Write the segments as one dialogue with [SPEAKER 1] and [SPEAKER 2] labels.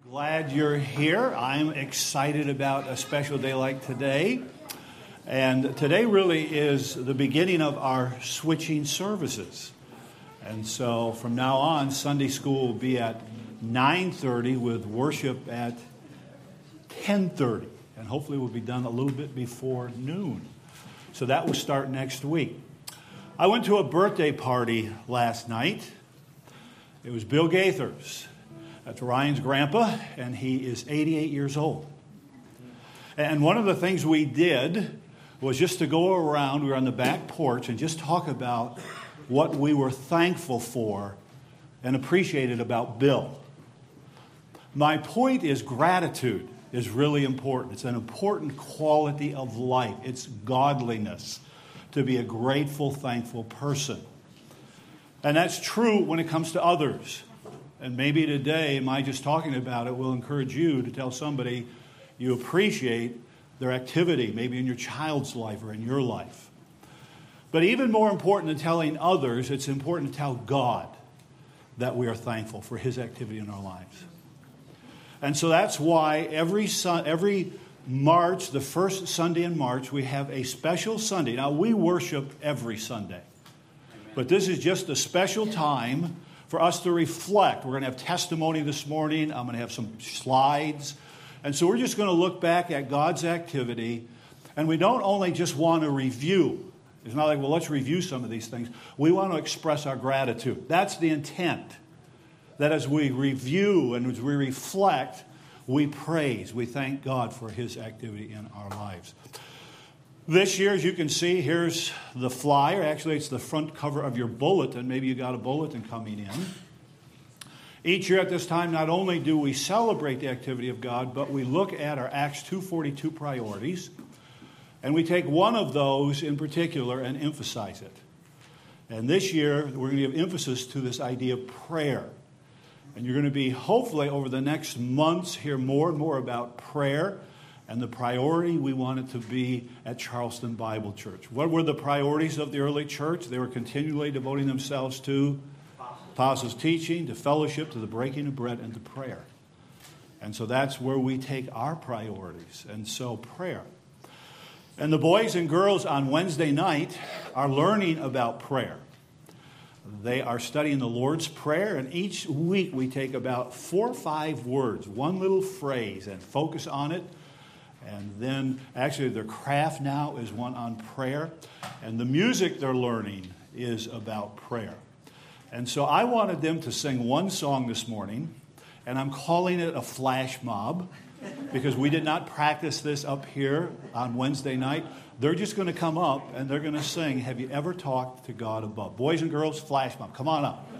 [SPEAKER 1] Glad you're here. I'm excited about a special day like today. And today really is the beginning of our switching services. And so from now on, Sunday school will be at 9:30 with worship at 10:30. And hopefully we'll be done a little bit before noon. So that will start next week. I went to a birthday party last night. It was Bill Gaither's. That's Ryan's grandpa, and he is 88 years old. And one of the things we did was just to go around, we were on the back porch, and just talk about what we were thankful for and appreciated about Bill. My point is gratitude is really important. It's an important quality of life. It's godliness to be a grateful, thankful person. And that's true when it comes to others. And maybe today, my just talking about it will encourage you to tell somebody you appreciate their activity, maybe in your child's life or in your life. But even more important than telling others, it's important to tell God that we are thankful for His activity in our lives. And so that's why every March, the first Sunday in March, we have a special Sunday. Now, we worship every Sunday. But this is just a special time for us to reflect. We're going to have testimony this morning. I'm going to have some slides. And so we're just going to look back at God's activity. And we don't only just want to review. It's not like, well, let's review some of these things. We want to express our gratitude. That's the intent. That as we review and as we reflect, we praise. We thank God for His activity in our lives. This year, as you can see, here's the flyer. Actually, it's the front cover of your bulletin. Maybe you got a bulletin coming in. Each year at this time, not only do we celebrate the activity of God, but we look at our Acts 2:42 priorities, and we take one of those in particular and emphasize it. And this year, we're going to give emphasis to this idea of prayer. And you're going to be, hopefully, over the next months, hear more and more about prayer and the priority we want it to be at Charleston Bible Church. What were the priorities of the early church? They were continually devoting themselves to apostles' teaching, to fellowship, to the breaking of bread, and to prayer. And so that's where we take our priorities. And so prayer. And the boys and girls on Wednesday night are learning about prayer. They are studying the Lord's Prayer, and each week we take about 4 or 5 words, one little phrase, and focus on it. And then, actually, their craft now is one on prayer. And the music they're learning is about prayer. And so I wanted them to sing one song this morning, and I'm calling it a flash mob, because we did not practice this up here on Wednesday night. They're just going to come up, and they're going to sing, "Have You Ever Talked to God Above?" Boys and girls, flash mob. Come on up.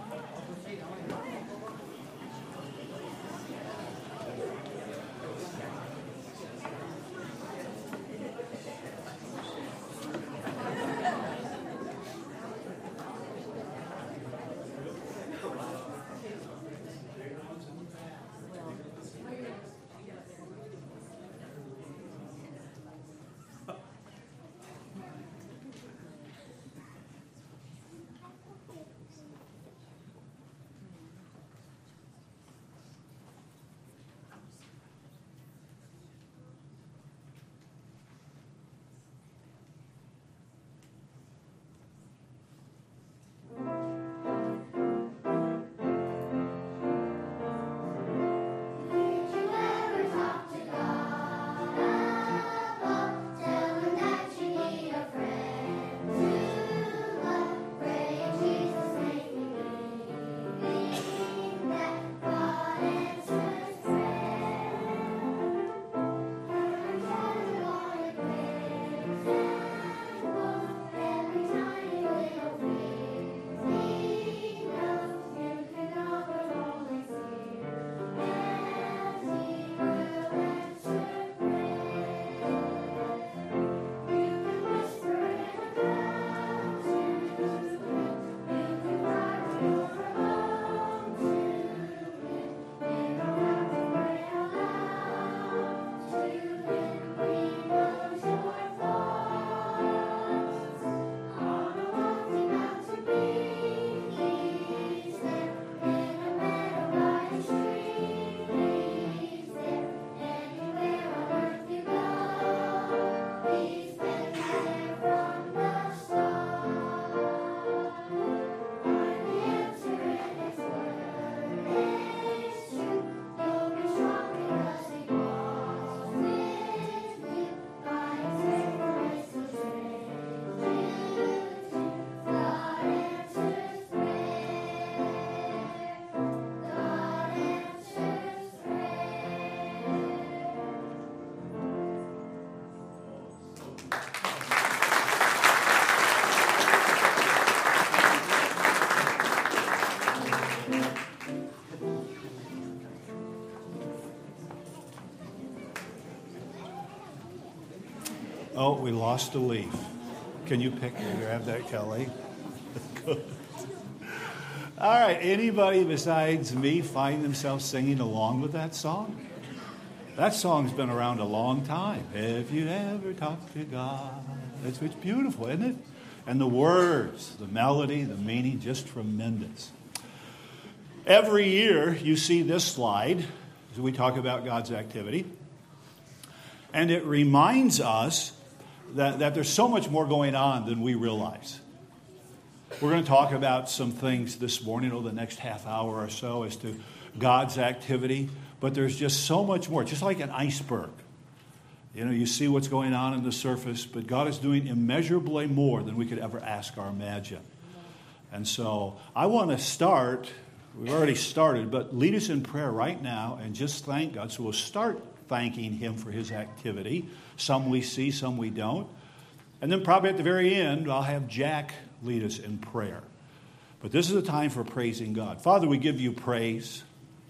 [SPEAKER 1] Oh, we lost a leaf. Can you grab that, Kelly? Good. All right, anybody besides me find themselves singing along with that song? That song's been around a long time. If you ever talk to God. It's beautiful, isn't it? And the words, the melody, the meaning, just tremendous. Every year you see this slide as we talk about God's activity. And it reminds us that there's so much more going on than we realize. We're going to talk about some things this morning over the next half hour or so as to God's activity. But there's just so much more, just like an iceberg. You know, you see what's going on in the surface, but God is doing immeasurably more than we could ever ask or imagine. And so I want to start, we've already started, but lead us in prayer right now and just thank God. So we'll start thanking Him for His activity. Some we see, some we don't. And then probably at the very end, I'll have Jack lead us in prayer. But this is a time for praising God. Father, we give you praise.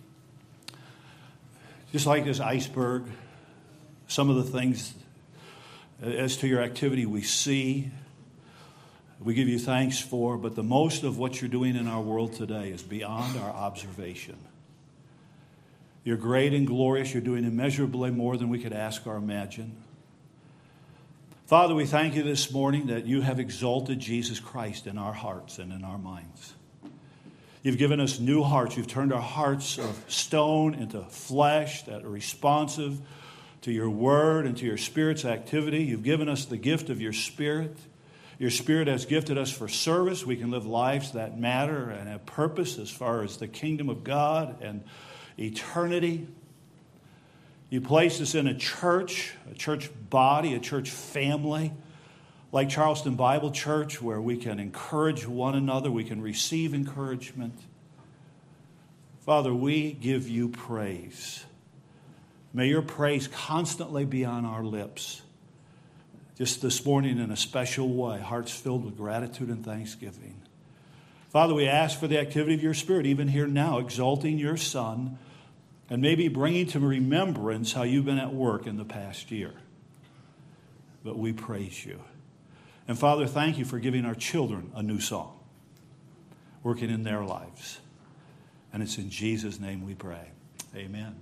[SPEAKER 1] Just like this iceberg, some of the things as to your activity we see, we give you thanks for, but the most of what you're doing in our world today is beyond our observation. You're great and glorious. You're doing immeasurably more than we could ask or imagine. Father, we thank you this morning that you have exalted Jesus Christ in our hearts and in our minds. You've given us new hearts. You've turned our hearts of stone into flesh that are responsive to your word and to your Spirit's activity. You've given us the gift of your Spirit. Your Spirit has gifted us for service. We can live lives that matter and have purpose as far as the kingdom of God and eternity. You placed us in a church body, a church family, like Charleston Bible Church, where we can encourage one another, we can receive encouragement. Father, we give you praise. May your praise constantly be on our lips. Just this morning in a special way, hearts filled with gratitude and thanksgiving. Father, we ask for the activity of your Spirit, even here now, exalting your Son, and maybe bringing to remembrance how you've been at work in the past year. But we praise you. And Father, thank you for giving our children a new song, working in their lives. And it's in Jesus' name we pray. Amen.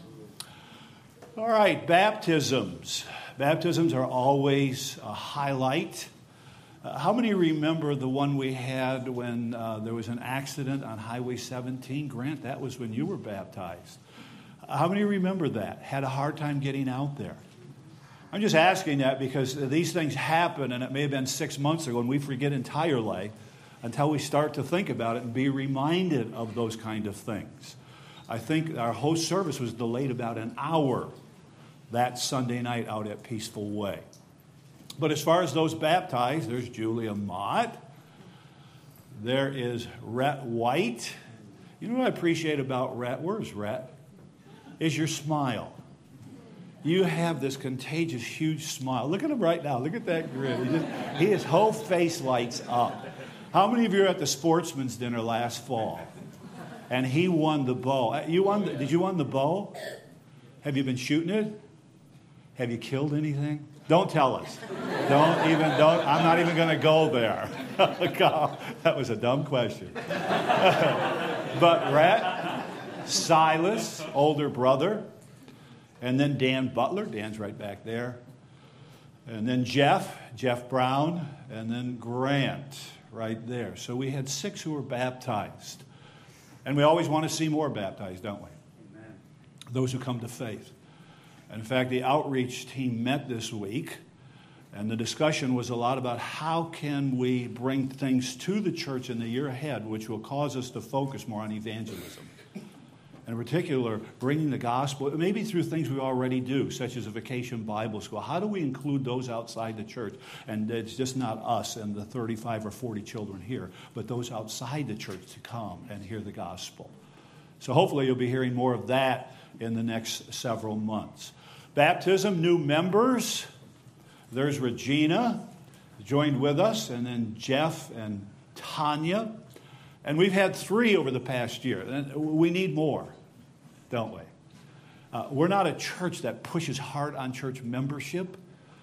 [SPEAKER 1] All right, baptisms. Baptisms are always a highlight. How many remember the one we had when there was an accident on Highway 17? Grant, that was when you were baptized. How many remember that? Had a hard time getting out there? I'm just asking that because these things happen, and it may have been 6 months ago, and we forget entirely until we start to think about it and be reminded of those kind of things. I think our host service was delayed about an hour that Sunday night out at Peaceful Way. But as far as those baptized, there's Julia Mott. There is Rhett White. You know what I appreciate about Rhett? Where's Rhett? Is your smile. You have this contagious, huge smile. Look at him right now. Look at that grin. His whole face lights up. How many of you were at the sportsman's dinner last fall? And he won the bow. Did you win the bow? Have you been shooting it? Have you killed anything? Don't tell us. I'm not even going to go there. That was a dumb question. But Rhett, Silas, older brother, and then Dan Butler. Dan's right back there. And then Jeff Brown, and then Grant right there. So we had 6 who were baptized. And we always want to see more baptized, don't we? Amen. Those who come to faith. In fact, the outreach team met this week, and the discussion was a lot about how can we bring things to the church in the year ahead, which will cause us to focus more on evangelism. In particular, bringing the gospel, maybe through things we already do, such as a vacation Bible school. How do we include those outside the church? And it's just not us and the 35 or 40 children here, but those outside the church to come and hear the gospel. So hopefully you'll be hearing more of that in the next several months. Baptism, new members. There's Regina, joined with us, and then Jeff and Tanya. And we've had 3 over the past year. And we need more, don't we? We're not a church that pushes hard on church membership.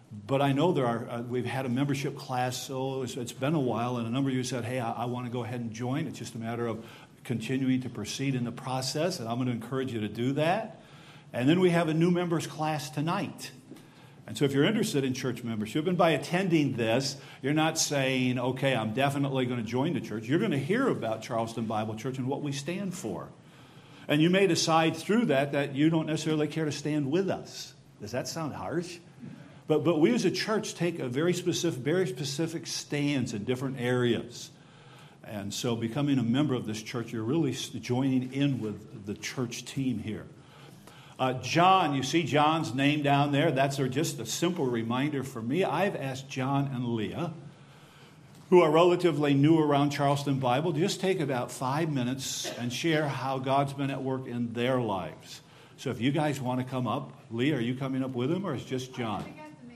[SPEAKER 1] But I know there are, we've had a membership class, so it's been a while, and a number of you said, hey, I want to go ahead and join. It's just a matter of continuing to proceed in the process, and I'm going to encourage you to do that. And then we have a new members class tonight. And so if you're interested in church membership, and by attending this, you're not saying, okay, I'm definitely going to join the church. You're going to hear about Charleston Bible Church and what we stand for. And you may decide through that you don't necessarily care to stand with us. Does that sound harsh? But we as a church take a very specific stance in different areas. And so becoming a member of this church, you're really joining in with the church team here. John, you see John's name down there. That's just a simple reminder for me. I've asked John and Leah, who are relatively new around Charleston Bible, just take about 5 minutes and share how God's been at work in their lives. So if you guys want to come up, Leah, are you coming up with them, or is just John?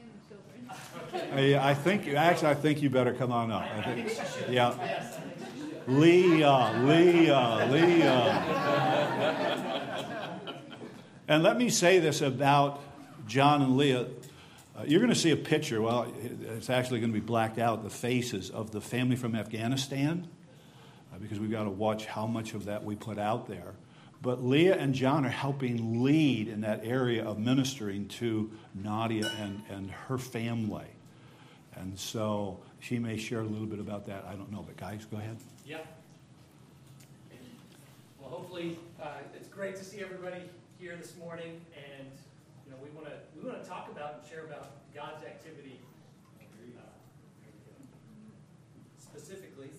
[SPEAKER 1] I think you better come on up. Yeah. Leah. And let me say this about John and Leah. You're going to see a picture. Well, it's actually going to be blacked out, the faces of the family from Afghanistan, because we've got to watch how much of that we put out there. But Leah and John are helping lead in that area of ministering to Nadia and her family. And so she may share a little bit about that. I don't know, but guys, go ahead.
[SPEAKER 2] Yeah. Well, hopefully it's great to see everybody here this morning, and we want to talk about and share about God's activity specifically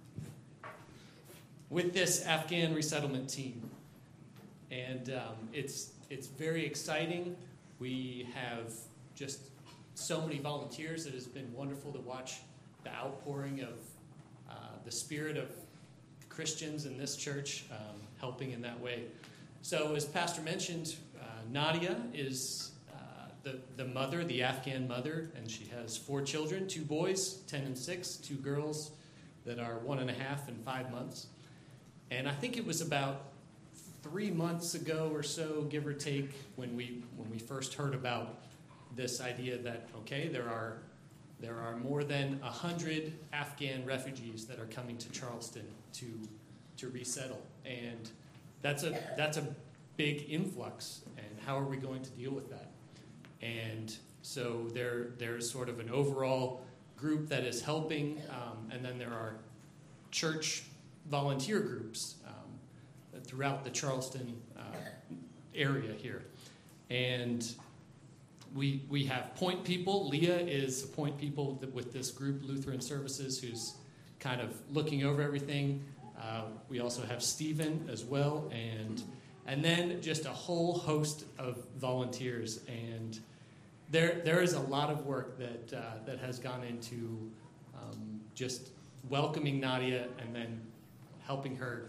[SPEAKER 2] with this Afghan resettlement team. And it's very exciting. We have just so many volunteers. It has been wonderful to watch the outpouring of the spirit of Christians in this church helping in that way. So as Pastor mentioned, Nadia is the mother, the Afghan mother, and she has 4 children, 2 boys, 10 and 6, 2 girls that are 1.5 and 5 months. And I think it was about 3 months ago or so, give or take, when we first heard about this idea that, okay, there are more than 100 Afghan refugees that are coming to Charleston to resettle, and that's a big influx. And how are we going to deal with that? And so there's sort of an overall group that is helping, and then there are church volunteer groups throughout the Charleston area here. And we have point people. Leah is a point people with this group, Lutheran Services, who's kind of looking over everything. We also have Stephen as well, and then just a whole host of volunteers. And there is a lot of work that has gone into just welcoming Nadia and then helping her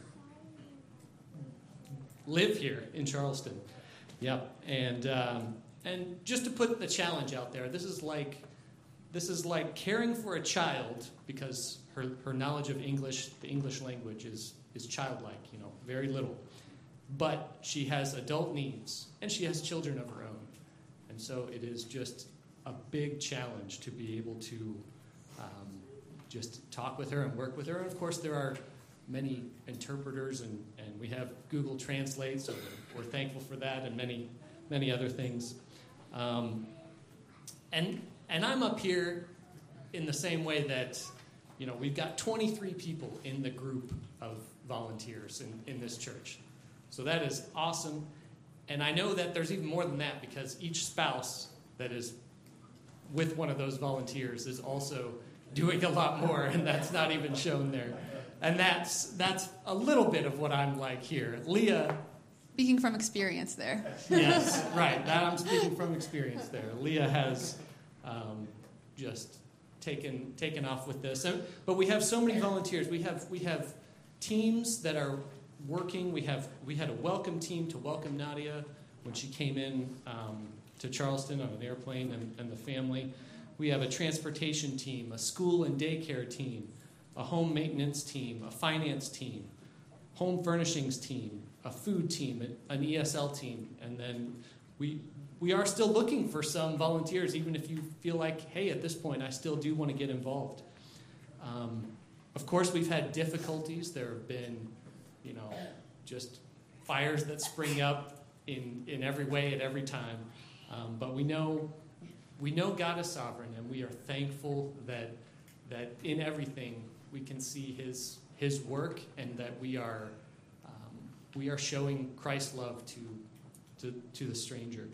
[SPEAKER 2] live here in Charleston. Yep. And just to put the challenge out there, this is like caring for a child, because her knowledge of English, the English language, is childlike, very little. But she has adult needs, and she has children of her own. And so it is just a big challenge to be able to just talk with her and work with her. And of course, there are many interpreters, and we have Google Translate, so we're thankful for that, and many other things. And I'm up here in the same way that, we've got 23 people in the group of volunteers in this church. So that is awesome. And I know that there's even more than that, because each spouse that is with one of those volunteers is also doing a lot more, and that's not even shown there. And that's a little bit of what I'm like here. Leah...
[SPEAKER 3] Speaking from experience there.
[SPEAKER 2] Yes, right. That I'm speaking from experience there. Leah has just taken off with this. But we have so many volunteers. We have teams that are working. We had a welcome team to welcome Nadia when she came in to Charleston on an airplane and the family. We have a transportation team, a school and daycare team, a home maintenance team, a finance team, home furnishings team, a food team, an ESL team, and then we are still looking for some volunteers, even if you feel like, hey, at this point, I still do want to get involved. Of course, we've had difficulties. There have been, just fires that spring up in every way at every time. But we know God is sovereign, and we are thankful that in everything we can see His work, and that we are showing Christ's love to the stranger.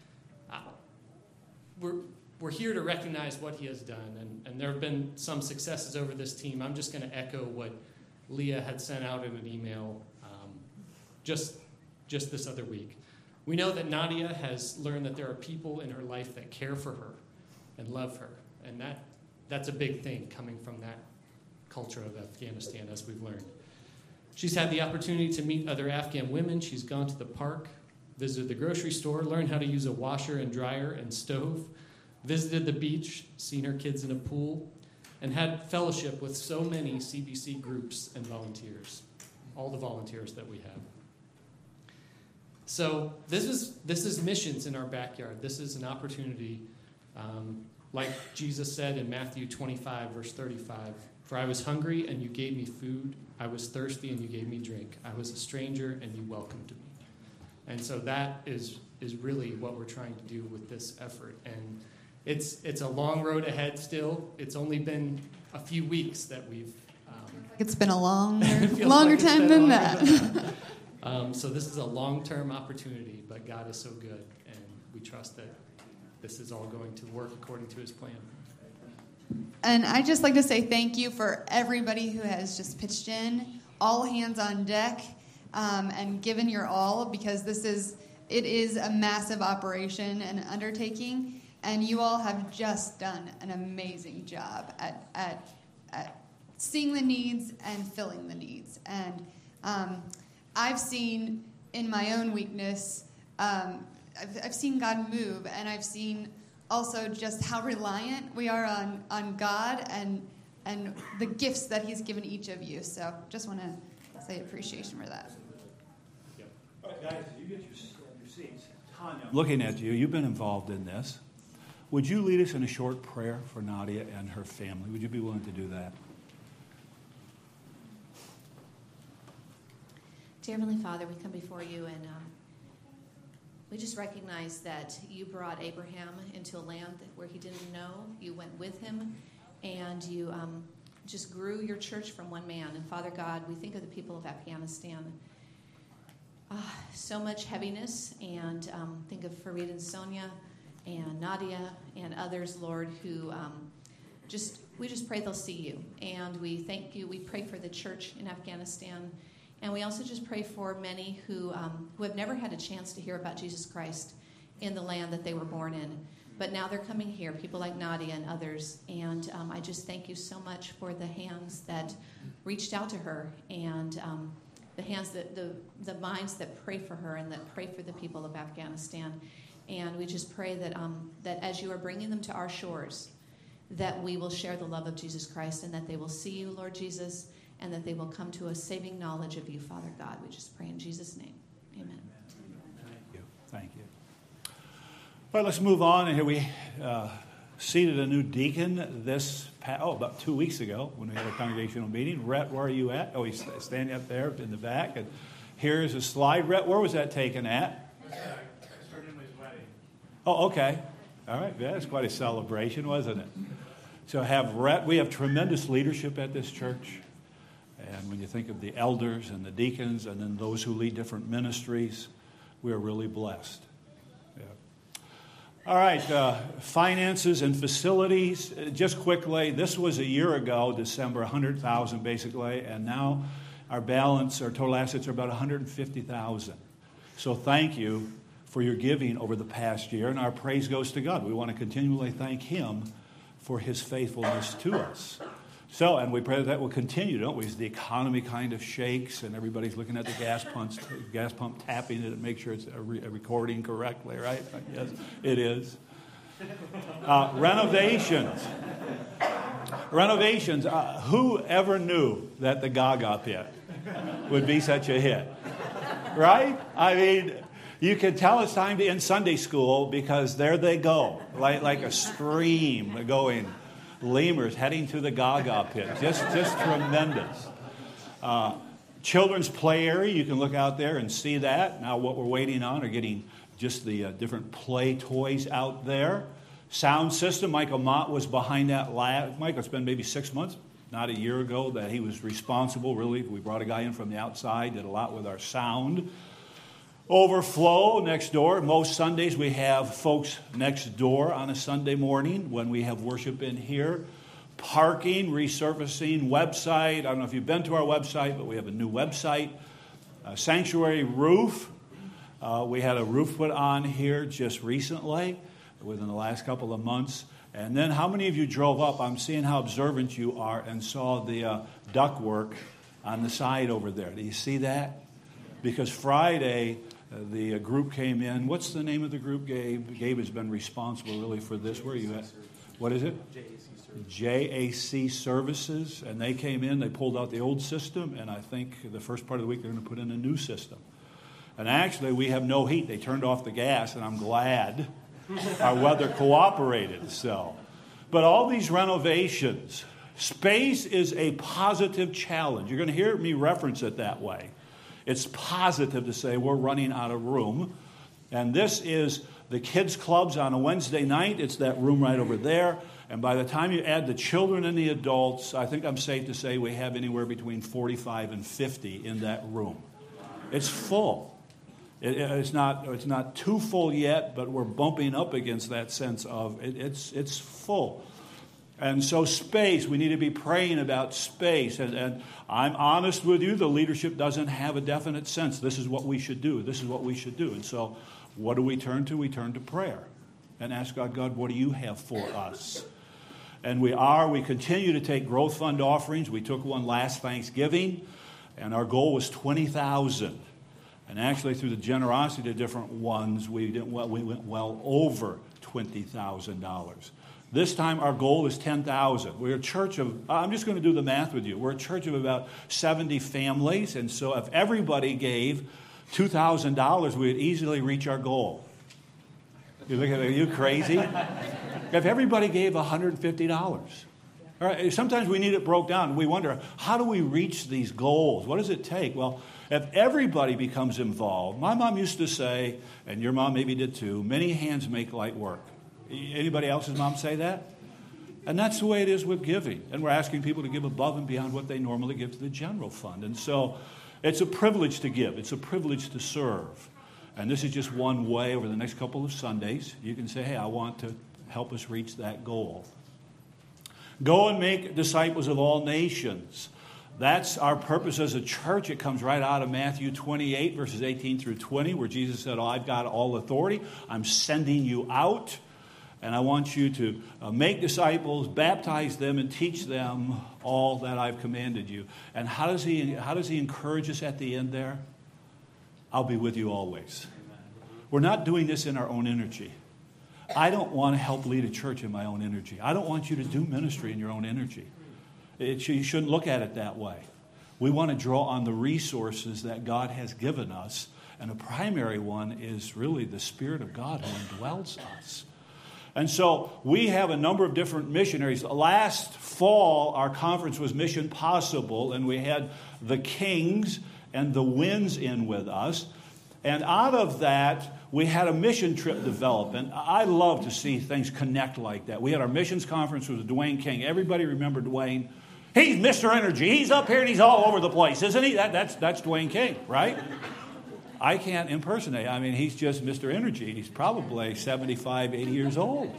[SPEAKER 2] We're here to recognize what He has done, and there have been some successes over this team. I'm just going to echo what Leah had sent out in an email just this other week. We know that Nadia has learned that there are people in her life that care for her and love her, and that's a big thing coming from that culture of Afghanistan, as we've learned. She's had the opportunity to meet other Afghan women. She's gone to the park, visited the grocery store, learned how to use a washer and dryer and stove, visited the beach, seen her kids in a pool, and had fellowship with so many CBC groups and volunteers, all the volunteers that we have. So this is missions in our backyard. This is an opportunity, like Jesus said in Matthew 25, verse 35, "For I was hungry, and you gave me food. I was thirsty, and you gave me drink. I was a stranger, and you welcomed me." And so that is really what we're trying to do with this effort. And it's a long road ahead still. It's only been a few weeks that we've...
[SPEAKER 3] It's been a longer
[SPEAKER 2] like
[SPEAKER 3] time than that.
[SPEAKER 2] So this is a long-term opportunity, but God is so good, and we trust that this is all going to work according to His plan.
[SPEAKER 3] And I'd just like to say thank you for everybody who has just pitched in, all hands on deck, and given your all, because it is a massive operation and undertaking, and you all have just done an amazing job at seeing the needs and filling the needs. And I've seen in my own weakness, I've seen God move, and I've seen also just how reliant we are on God and the gifts that He's given each of you. So just want to say appreciation for that.
[SPEAKER 1] All right, guys, you get your seats. Tanya, looking at you, you've been involved in this. Would you lead us in a short prayer for Nadia and her family? Would you be willing to do that?
[SPEAKER 4] Dear Heavenly Father, we come before you, and we just recognize that you brought Abraham into a land where he didn't know. You went with him, and you just grew your church from one man. And Father God, we think of the people of Afghanistan. So much heaviness, and think of Farid and Sonia and Nadia and others, Lord, who we just pray they'll see you. And we thank you. We pray for the church in Afghanistan. And we also just pray for many who have never had a chance to hear about Jesus Christ in the land that they were born in. But now they're coming here, people like Nadia and others. And I just thank you so much for the hands that reached out to her, and the hands the minds that pray for her and that pray for the people of Afghanistan. And we just pray that that as you are bringing them to our shores, that we will share the love of Jesus Christ, and that they will see you, Lord Jesus, and that they will come to a saving knowledge of you, Father God. We just pray in Jesus' name. Amen.
[SPEAKER 1] Thank you. Well, let's move on. And here we seated a new deacon about 2 weeks ago when we had a congregational meeting. Rhett, where are you at? Oh, he's standing up there in the back. And here's a slide. Rhett, where was that taken at? Oh, okay. All right. Yeah, that's quite a celebration, wasn't it? So we have tremendous leadership at this church. And when you think of the elders and the deacons and then those who lead different ministries, we are really blessed. Yeah. All right, finances and facilities. Just quickly, this was a year ago, December, $100,000 basically, and now our total assets are about $150,000. So thank you for your giving over the past year, and our praise goes to God. We want to continually thank Him for His faithfulness to us. So, and we pray that will continue, don't we? As the economy kind of shakes and everybody's looking at the gas pump tapping it to make sure it's recording correctly, right? Yes, it is. Renovations. Who ever knew that the Gaga Pit would be such a hit? Right? I mean, You can tell it's time to end Sunday school because there they go, like a stream going. Lemurs heading to the Gaga pit. Just tremendous. Children's play area, you can look out there and see that. Now what we're waiting on are getting just the different play toys out there. Sound system, Michael Mott was behind that Michael, it's been maybe 6 months, not a year ago, that he was responsible, really. We brought a guy in from the outside, did a lot with our sound. Overflow next door. Most Sundays we have folks next door on a Sunday morning when we have worship in here. Parking, resurfacing, website. I don't know if you've been to our website, but we have a new website. Sanctuary roof. We had a roof put on here just recently, within the last couple of months. And then how many of you drove up? I'm seeing how observant you are and saw the ductwork on the side over there. Do you see that? Because Friday, the group came in. What's the name of the group, Gabe? Gabe has been responsible really for this. Where are you at? What is it? JAC Services. And they came in, they pulled out the old system, and I think the first part of the week they're going to put in a new system. And actually, we have no heat. They turned off the gas, and I'm glad our weather cooperated. But all these renovations, space is a positive challenge. You're going to hear me reference it that way. It's positive to say we're running out of room. And this is the kids' clubs on a Wednesday night. It's that room right over there. And by the time you add the children and the adults, I think I'm safe to say we have anywhere between 45 and 50 in that room. It's full. It's not too full yet, but we're bumping up against that sense of it's full. And so space, we need to be praying about space. And I'm honest with you, the leadership doesn't have a definite sense. This is what we should do. This is what we should do. And so what do we turn to? We turn to prayer and ask God, what do you have for us? And we continue to take growth fund offerings. We took one last Thanksgiving, and our goal was $20,000. And actually, through the generosity of different ones, we went well over $20,000. This time, our goal is $10,000. We're a church of, I'm just going to do the math with you. We're a church of about 70 families. And so if everybody gave $2,000, we would easily reach our goal. You look at, are you crazy? If everybody gave $150. All right, sometimes we need it broke down. We wonder, how do we reach these goals? What does it take? Well, if everybody becomes involved, my mom used to say, and your mom maybe did too, many hands make light work. Anybody else's mom say that? And that's the way it is with giving. And we're asking people to give above and beyond what they normally give to the general fund. And so it's a privilege to give. It's a privilege to serve. And this is just one way over the next couple of Sundays. You can say, hey, I want to help us reach that goal. Go and make disciples of all nations. That's our purpose as a church. It comes right out of Matthew 28, verses 18 through 20, where Jesus said, I've got all authority. I'm sending you out. And I want you to make disciples, baptize them, and teach them all that I've commanded you. And how does he encourage us at the end there? I'll be with you always. We're not doing this in our own energy. I don't want to help lead a church in my own energy. I don't want you to do ministry in your own energy. You shouldn't look at it that way. We want to draw on the resources that God has given us. And a primary one is really the Spirit of God who indwells us. And so we have a number of different missionaries. Last fall, our conference was Mission Possible, and we had the Kings and the Winds in with us. And out of that, we had a mission trip develop. And I love to see things connect like that. We had our missions conference with Dwayne King. Everybody remember Dwayne? He's Mr. Energy. He's up here and he's all over the place, isn't he? That's Dwayne King, right? I can't impersonate. I mean, he's just Mr. Energy. He's probably 75, 80 years old.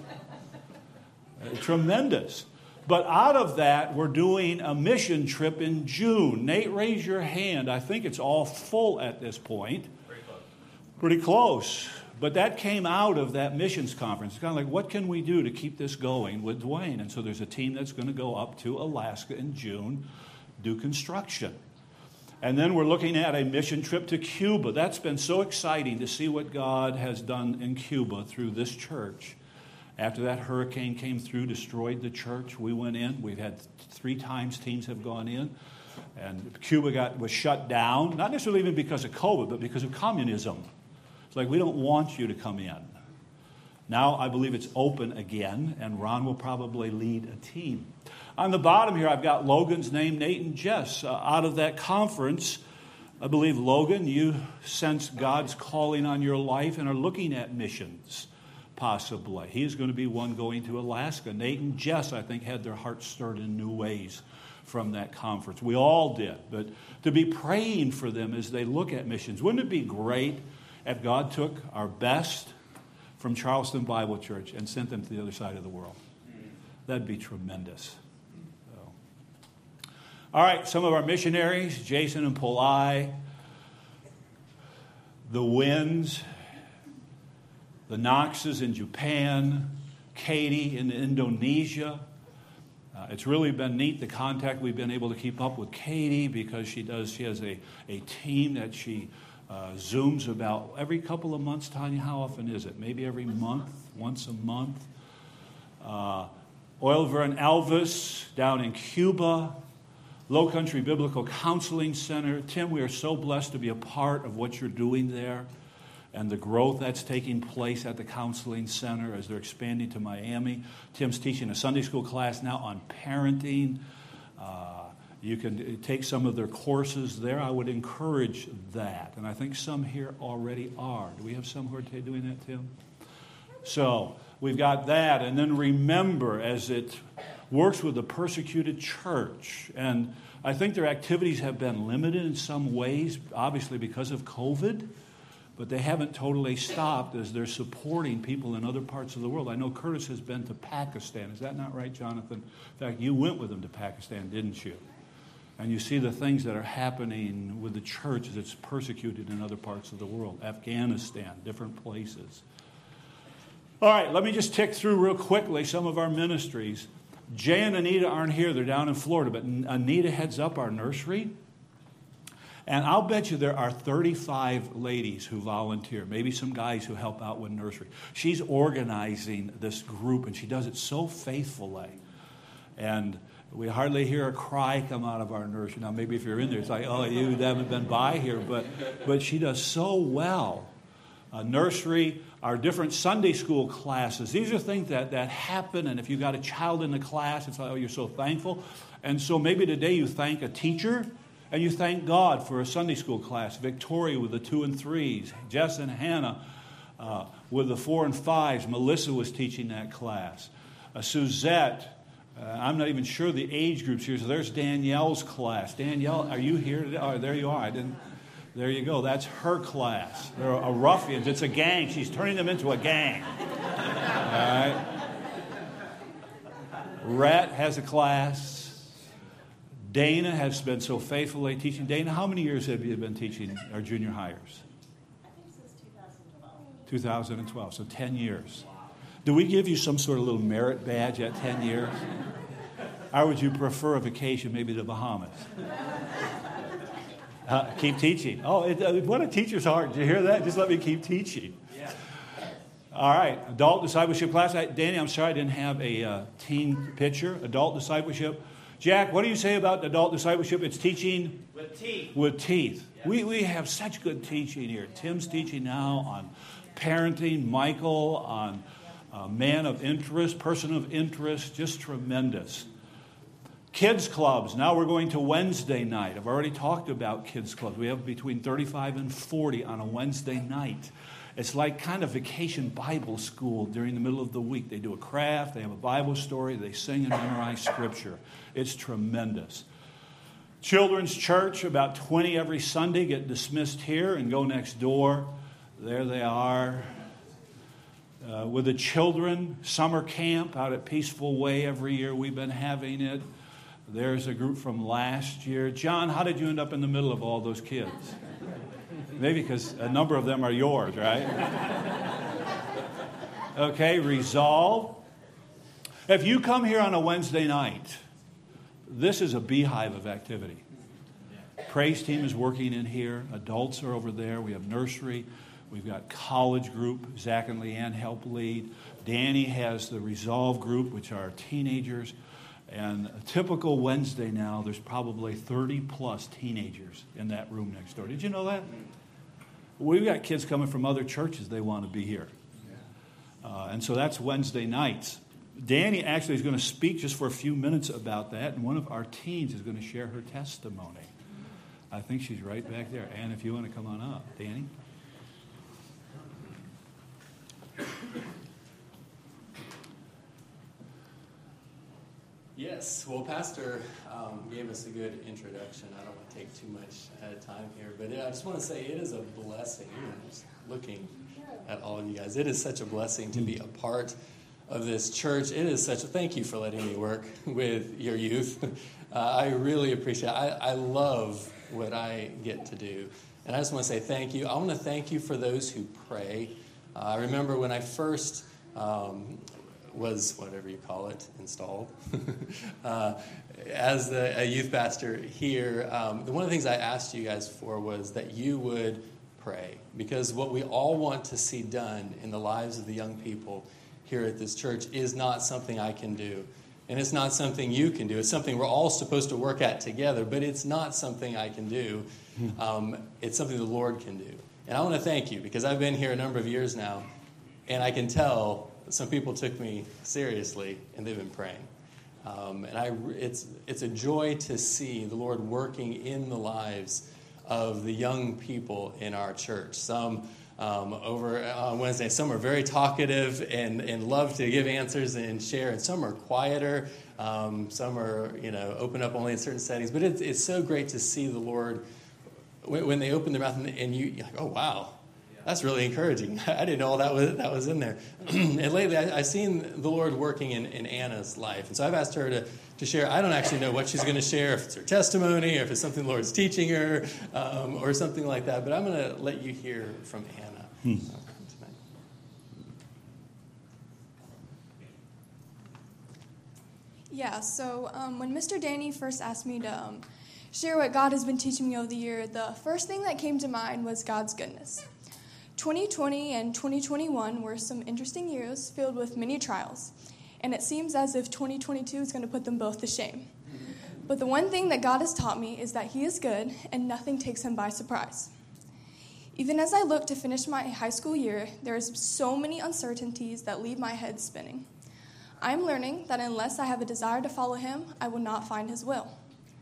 [SPEAKER 1] Tremendous. But out of that, we're doing a mission trip in June. Nate, raise your hand. I think it's all full at this point. Pretty close. But that came out of that missions conference. It's kind of like, what can we do to keep this going with Dwayne? And so there's a team that's going to go up to Alaska in June, do construction. And then we're looking at a mission trip to Cuba. That's been so exciting to see what God has done in Cuba through this church. After that hurricane came through, destroyed the church, we went in. We've had 3 times teams have gone in. And Cuba was shut down, not necessarily even because of COVID, but because of communism. It's like, we don't want you to come in. Now I believe it's open again, and Ron will probably lead a team. On the bottom here, I've got Logan's name, Nate and Jess. Out of that conference, I believe, Logan, you sense God's calling on your life and are looking at missions, possibly. He is going to be one going to Alaska. Nate and Jess, I think, had their hearts stirred in new ways from that conference. We all did. But to be praying for them as they look at missions. Wouldn't it be great if God took our best from Charleston Bible Church and sent them to the other side of the world? That'd be tremendous. All right, some of our missionaries, Jason and Polai, the Winds, the Knoxes in Japan, Katie in Indonesia. It's really been neat, the contact we've been able to keep up with Katie, because she has a team that she Zooms about every couple of months. Tanya, how often is it? Maybe every month, once a month. Oliver and Elvis down in Cuba. Low Country Biblical Counseling Center. Tim, we are so blessed to be a part of what you're doing there and the growth that's taking place at the counseling center as they're expanding to Miami. Tim's teaching a Sunday school class now on parenting. You can take some of their courses there. I would encourage that. And I think some here already are. Do we have some who are doing that, Tim? So we've got that. And then remember, as it works with the persecuted church. And I think their activities have been limited in some ways, obviously because of COVID. But they haven't totally stopped as they're supporting people in other parts of the world. I know Curtis has been to Pakistan. Is that not right, Jonathan? In fact, you went with him to Pakistan, didn't you? And you see the things that are happening with the church as it's persecuted in other parts of the world. Afghanistan, different places. All right, let me just tick through real quickly some of our ministries. Jay and Anita aren't here. They're down in Florida. But Anita heads up our nursery. And I'll bet you there are 35 ladies who volunteer, maybe some guys who help out with nursery. She's organizing this group, and she does it so faithfully. And we hardly hear a cry come out of our nursery. Now, maybe if you're in there, it's like, oh, you haven't been by here. But she does so well. Nursery, our different Sunday school classes. These are things that happen, and if you've got a child in the class, it's like, oh, you're so thankful. And so maybe today you thank a teacher, and you thank God for a Sunday school class. Victoria with the 2 and 3s. Jess and Hannah with the 4 and 5s. Melissa was teaching that class. Suzette, I'm not even sure the age groups here. So there's Danielle's class. Danielle, are you here today? Oh, there you are. There you go. That's her class. They're a ruffians. It's a gang. She's turning them into a gang. All right. Rhett has a class. Dana has been so faithfully teaching. Dana, how many years have you been teaching our junior hires?
[SPEAKER 5] I think since 2012.
[SPEAKER 1] 2012, so 10 years. Do we give you some sort of little merit badge at 10 years? Or would you prefer a vacation, maybe the Bahamas? Keep teaching. Oh, what a teacher's heart. Did you hear that? Just let me keep teaching.
[SPEAKER 5] Yeah.
[SPEAKER 1] All right, adult discipleship class. Danny, I'm sorry I didn't have a teen picture. Adult discipleship. Jack, what do you say about adult discipleship? It's teaching
[SPEAKER 5] With teeth.
[SPEAKER 1] with teeth.
[SPEAKER 5] Yes.
[SPEAKER 1] We have such good teaching here. Tim's teaching now on parenting. Michael on man of interest, person of interest. Just tremendous. Kids clubs. Now we're going to Wednesday night. I've already talked about kids clubs. We have between 35 and 40 on a Wednesday night. It's like kind of vacation Bible school during the middle of the week. They do a craft, they have a Bible story, they sing and memorize Scripture. It's tremendous. Children's church, about 20 every Sunday, get dismissed here and go next door. There they are. With the children, summer camp out at Peaceful Way every year. We've been having it. There's a group from last year. John, how did you end up in the middle of all those kids? Maybe because a number of them are yours, right? Okay, Resolve. If you come here on a Wednesday night, this is a beehive of activity. Praise team is working in here. Adults are over there. We have nursery. We've got college group. Zach and Leanne help lead. Danny has the Resolve group, which are teenagers. And a typical Wednesday now, there's probably 30 plus teenagers in that room next door. Did you know that? we've got kids coming from other churches. They want to be here. And so that's Wednesday nights. Danny actually is going to speak just for a few minutes about that, and one of our teens is going to share her testimony. I think she's right back there. Ann, if you want to come on up. Danny?
[SPEAKER 6] Yes, well, Pastor gave us a good introduction. I don't want to take too much time here, but I just want to say it is a blessing. Just looking at all of you guys, it is such a blessing to be a part of this church. It is such a thank you for letting me work with your youth. I really appreciate it. I love what I get to do, and I just want to say thank you. I want to thank you for those who pray. I remember when I first was, whatever you call it, installed as a youth pastor here. One of the things I asked you guys for was that you would pray, because what we all want to see done in the lives of the young people here at this church is not something I can do, and it's not something you can do. It's something we're all supposed to work at together, but it's not something I can do. It's something the Lord can do. And I want to thank you, because I've been here a number of years now, and I can tell some people took me seriously, and they've been praying. It's a joy to see the Lord working in the lives of the young people in our church. Some over on Wednesday, some are very talkative and love to give answers and share, and some are quieter. Some are, open up only in certain settings. But it's so great to see the Lord when they open their mouth and you're like, oh wow. That's really encouraging. I didn't know that was in there. And lately, I've seen the Lord working in Anna's life. And so I've asked her to share. I don't actually know what she's going to share, if it's her testimony, or if it's something the Lord's teaching her, or something like that. But I'm going to let you hear from Anna tonight.
[SPEAKER 7] Yeah, so when Mr. Danny first asked me to share what God has been teaching me over the year, the first thing that came to mind was God's goodness. 2020 and 2021 were some interesting years filled with many trials, and it seems as if 2022 is going to put them both to shame. But the one thing that God has taught me is that He is good and nothing takes Him by surprise. Even as I look to finish my high school year, there is so many uncertainties that leave my head spinning. I am learning that unless I have a desire to follow Him, I will not find His will.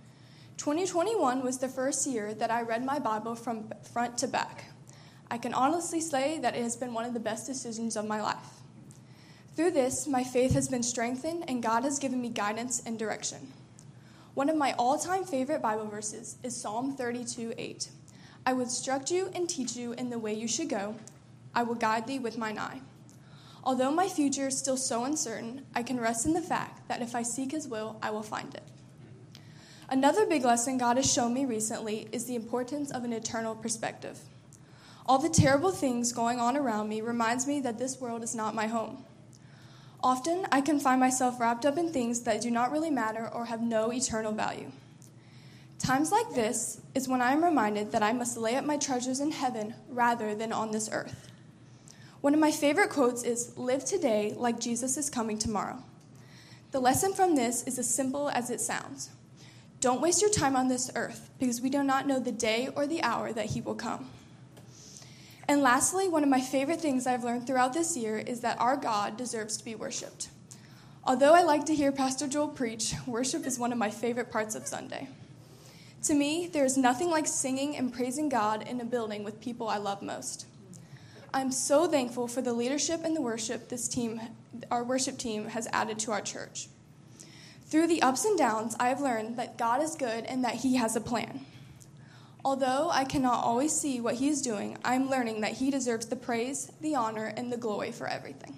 [SPEAKER 7] 2021 was the first year that I read my Bible from front to back. I can honestly say that it has been one of the best decisions of my life. Through this, my faith has been strengthened and God has given me guidance and direction. One of my all-time favorite Bible verses is Psalm 32:8. I will instruct you and teach you in the way you should go. I will guide thee with mine eye. Although my future is still so uncertain, I can rest in the fact that if I seek His will, I will find it. Another big lesson God has shown me recently is the importance of an eternal perspective. All the terrible things going on around me reminds me that this world is not my home. Often, I can find myself wrapped up in things that do not really matter or have no eternal value. Times like this is when I am reminded that I must lay up my treasures in heaven rather than on this earth. One of my favorite quotes is, "Live today like Jesus is coming tomorrow." The lesson from this is as simple as it sounds. Don't waste your time on this earth, because we do not know the day or the hour that He will come. And lastly, one of my favorite things I've learned throughout this year is that our God deserves to be worshiped. Although I like to hear Pastor Joel preach, worship is one of my favorite parts of Sunday. To me, there is nothing like singing and praising God in a building with people I love most. I'm so thankful for the leadership and the worship our worship team has added to our church. Through the ups and downs, I have learned that God is good and that He has a plan. Although I cannot always see what He is doing, I am learning that He deserves the praise, the honor, and the glory for everything.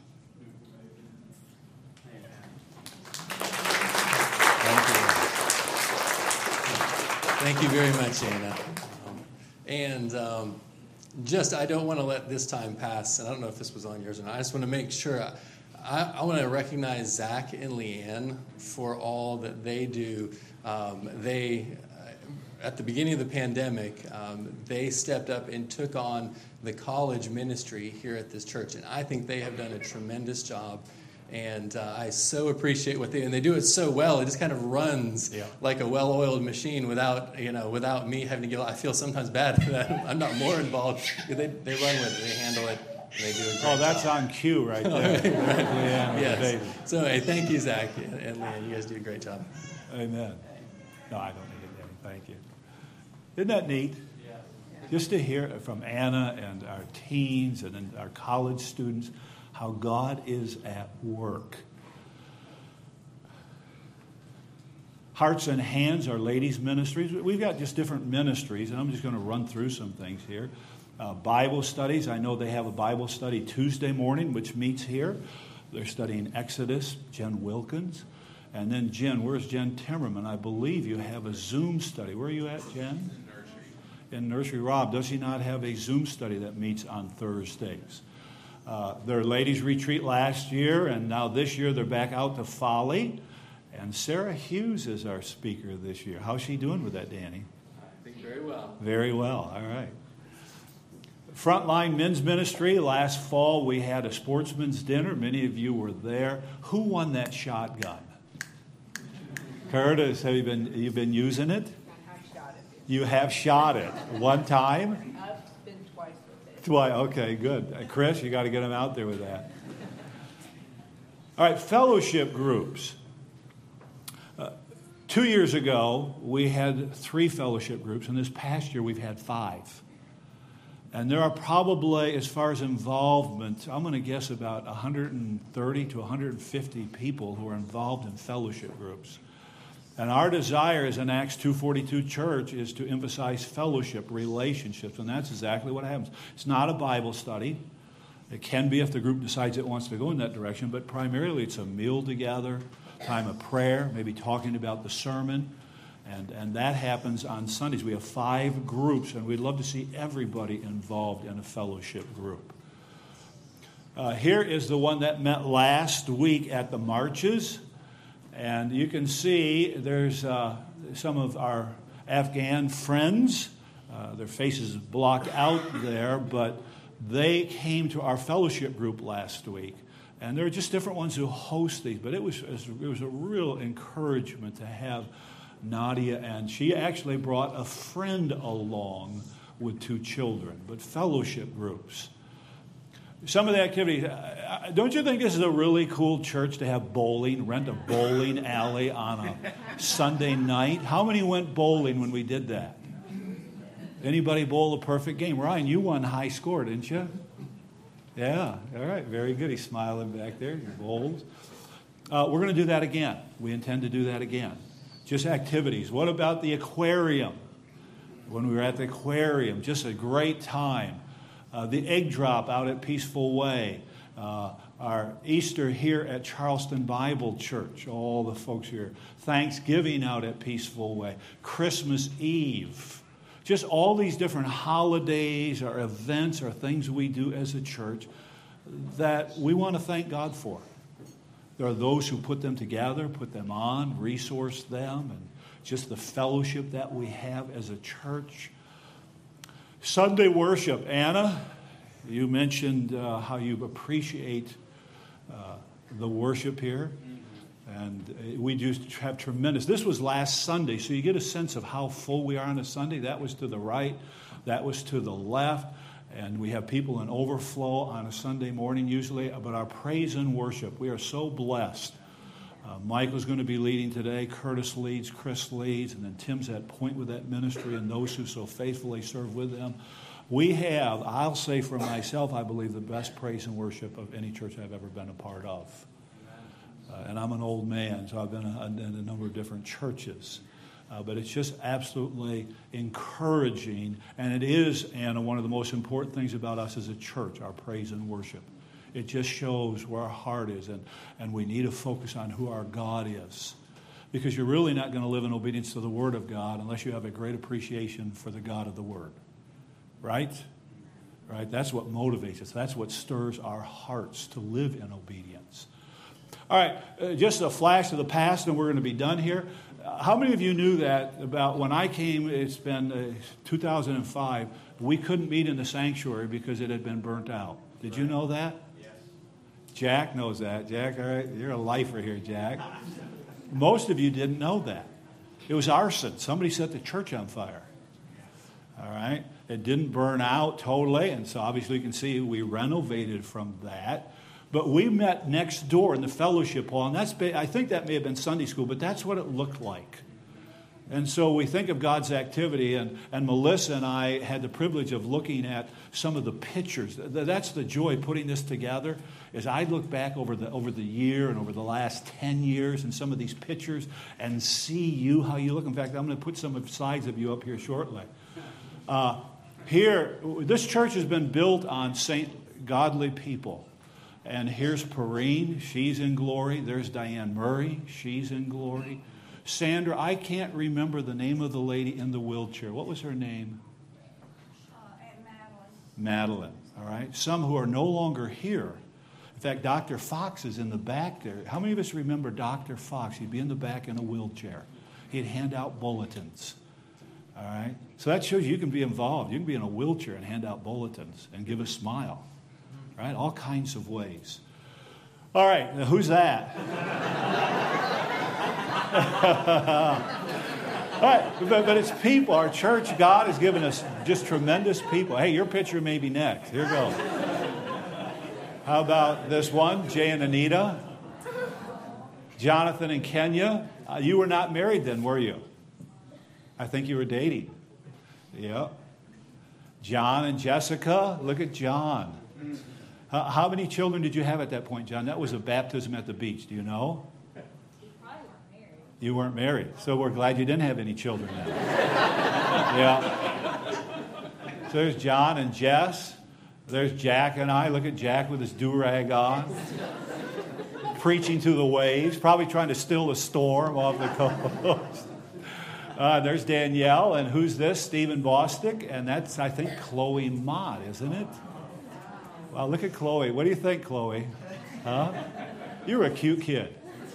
[SPEAKER 6] Thank you very much, Anna. I don't want to let this time pass, and I don't know if this was on yours or not. I just want to make sure. I want to recognize Zach and Leanne for all that they do. At the beginning of the pandemic, they stepped up and took on the college ministry here at this church, and I think they have done a tremendous job. And I so appreciate what they do it so well. It just kind of runs like a well-oiled machine without me having to get. I feel sometimes bad that I'm not more involved. They run with it, they handle it, and they do a great job.
[SPEAKER 1] That's on cue right there.
[SPEAKER 6] Yes. So hey, thank you, Zach and Leanne. You guys do a great job.
[SPEAKER 1] Amen. No, I don't need it, Danny. Thank you. Isn't that neat? Just to hear from Anna and our teens and our college students how God is at work. Hearts and Hands, our ladies' ministries. We've got just different ministries, and I'm just going to run through some things here. Bible studies. I know they have a Bible study Tuesday morning, which meets here. They're studying Exodus, Jen Wilkins. And then Jen, where's Jen Timmerman? I believe you have a Zoom study. Where are you at, Jen? In nursery. Rob, does he not have a Zoom study that meets on Thursdays? Their ladies' retreat last year, and now this year they're back out to Folly. And Sarah Hughes is our speaker this year. How's she doing with that, Danny?
[SPEAKER 6] I think very well.
[SPEAKER 1] Very well. All right. Frontline Men's Ministry. Last fall we had a sportsman's dinner. Many of you were there. Who won that shotgun? Curtis, have you been using it?
[SPEAKER 8] I have shot it.
[SPEAKER 1] You have shot it. One time?
[SPEAKER 8] I've been twice with it.
[SPEAKER 1] Twice. Okay, good. Chris, you got to get him out there with that. All right, fellowship groups. 2 years ago, we had 3 fellowship groups, and this past year we've had 5. And there are probably, as far as involvement, I'm going to guess about 130 to 150 people who are involved in fellowship groups. And our desire as an Acts 2:42 church is to emphasize fellowship, relationships, and that's exactly what happens. It's not a Bible study. It can be if the group decides it wants to go in that direction, but primarily it's a meal together, time of prayer, maybe talking about the sermon, and that happens on Sundays. We have 5 groups, and we'd love to see everybody involved in a fellowship group. Here is the one that met last week at the marches. And you can see there's some of our Afghan friends. Their faces blocked out there, but they came to our fellowship group last week. And there are just different ones who host these. But it was a real encouragement to have Nadia. And she actually brought a friend along with 2 children. But fellowship groups. Some of the activities, don't you think this is a really cool church to have bowling, rent a bowling alley on a Sunday night? How many went bowling when we did that? Anybody bowl a perfect game? Ryan, you won high score, didn't you? Yeah, all right, very good. He's smiling back there, he bowls. We're going to do that again. We intend to do that again. Just activities. What about the aquarium? When we were at the aquarium, just a great time. The egg drop out at Peaceful Way. Our Easter here at Charleston Bible Church. All the folks here. Thanksgiving out at Peaceful Way. Christmas Eve. Just all these different holidays or events or things we do as a church that we want to thank God for. There are those who put them together, put them on, resource them, and just the fellowship that we have as a church. Sunday worship. Anna, you mentioned how you appreciate the worship here. And we do have tremendous. This was last Sunday, so you get a sense of how full we are on a Sunday. That was to the right. That was to the left. And we have people in overflow on a Sunday morning usually. But our praise and worship, we are so blessed. Michael's going to be leading today. Curtis leads, Chris leads, and then Tim's at point with that ministry and those who so faithfully serve with them. We have, I'll say for myself, I believe the best praise and worship of any church I've ever been a part of. And I'm an old man, so I've been in a number of different churches. But it's just absolutely encouraging. And it is, Anna, one of the most important things about us as a church, our praise and worship. It just shows where our heart is, and we need to focus on who our God is. Because you're really not going to live in obedience to the Word of God unless you have a great appreciation for the God of the Word. Right? Right? That's what motivates us. That's what stirs our hearts to live in obedience. All right, just a flash of the past, and we're going to be done here. How many of you knew that about when I came, it's been 2005, we couldn't meet in the sanctuary because it had been burnt out? Did you know that? Jack knows that. Jack, all right, you're a lifer here, Jack. Most of you didn't know that. It was arson. Somebody set the church on fire. All right? It didn't burn out totally, and so obviously you can see we renovated from that. But we met next door in the fellowship hall, and I think that may have been Sunday school, but that's what it looked like. And so we think of God's activity, and Melissa and I had the privilege of looking at some of the pictures. That's the joy of putting this together, is I look back over the year and over the last 10 years and some of these pictures and see you, how you look. In fact, I'm going to put some slides of you up here shortly. Here, this church has been built on godly people. And here's Perrine, she's in glory. There's Diane Murray, she's in glory. Sandra, I can't remember the name of the lady in the wheelchair. What was her name?
[SPEAKER 5] Aunt Madeline.
[SPEAKER 1] Madeline, all right. Some who are no longer here. In fact, Dr. Fox is in the back there. How many of us remember Dr. Fox? He'd be in the back in a wheelchair. He'd hand out bulletins, all right. So that shows you can be involved. You can be in a wheelchair and hand out bulletins and give a smile, right? All kinds of ways. All right, now who's that? All right, but it's people. Our church, God has given us just tremendous people. Hey, your picture may be next. Here goes. How about this one? Jay and Anita. Jonathan and Kenya. You were not married then, were you? I think you were dating. Yeah. John and Jessica. Look at John. How many children did you have at that point, John? That was a baptism at the beach. Do you know? You weren't married. So we're glad you didn't have any children then. Yeah. So there's John and Jess. There's Jack and I. Look at Jack with his do-rag on. Preaching to the waves. Probably trying to still the storm off the coast. There's Danielle. And who's this? Stephen Bostic. And that's, I think, Chloe Mott, isn't it? Wow, look at Chloe. What do you think, Chloe? Huh? You're a cute kid.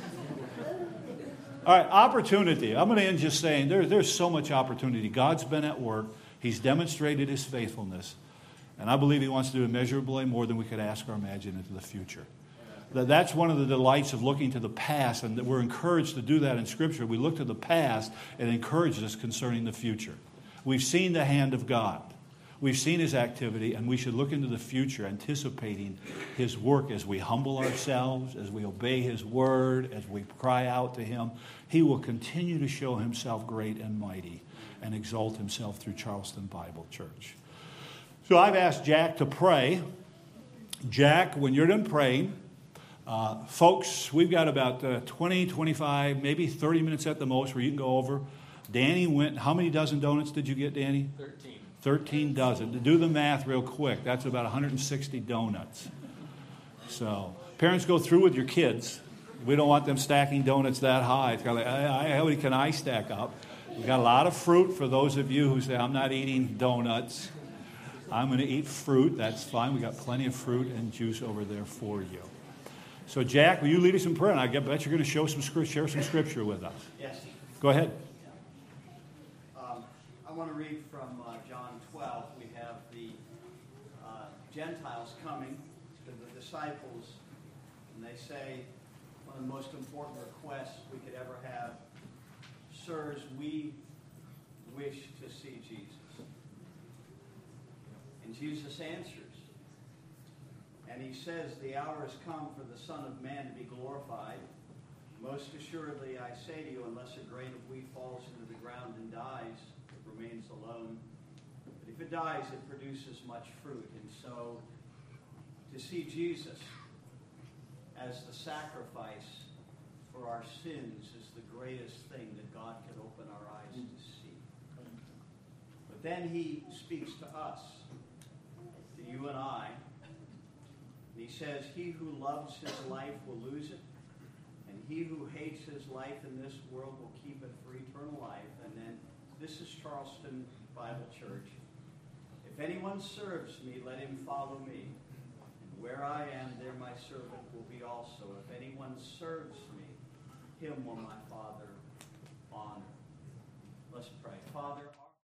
[SPEAKER 1] All right, opportunity. I'm going to end just saying there's so much opportunity. God's been at work. He's demonstrated his faithfulness. And I believe he wants to do immeasurably more than we could ask or imagine into the future. That's one of the delights of looking to the past, and that we're encouraged to do that in Scripture. We look to the past and it encourages us concerning the future. We've seen the hand of God. We've seen his activity, and we should look into the future anticipating his work as we humble ourselves, as we obey his word, as we cry out to him. He will continue to show himself great and mighty and exalt himself through Charleston Bible Church. So I've asked Jack to pray. Jack, when you're done praying, folks, we've got about 20, 25, maybe 30 minutes at the most where you can go over. Danny went, how many dozen donuts did you get, Danny? 13 dozen. To do the math real quick, that's about 160 donuts. So parents, go through with your kids. We don't want them stacking donuts that high. It's kind of like, how many can I stack up? We've got a lot of fruit for those of you who say, I'm not eating donuts. I'm going to eat fruit. That's fine. We've got plenty of fruit and juice over there for you. So Jack, will you lead us in prayer? And I bet you're going to share some scripture with us.
[SPEAKER 9] Yes.
[SPEAKER 1] Go ahead.
[SPEAKER 9] I want to read from John 12. We have the Gentiles coming to the disciples, and they say one of the most important requests we could ever have, sirs, we wish to see Jesus. And Jesus answers, and he says, the hour has come for the Son of Man to be glorified. Most assuredly, I say to you, unless a grain of wheat falls into the ground and dies, it remains alone. But if it dies, it produces much fruit. And so, to see Jesus as the sacrifice for our sins is the greatest thing that God could open our eyes to see. But then he speaks to us, to you and I, and he says, he who loves his life will lose it. And he who hates his life in this world will keep it for eternal life. And then, this is Charleston Bible Church. If anyone serves me, let him follow me. And where I am, there my servant will be also. If anyone serves me, him will my Father honor. Let's pray. Father,